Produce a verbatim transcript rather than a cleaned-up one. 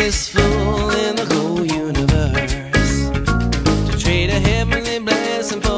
fool in the whole universe to trade a heavenly blessing for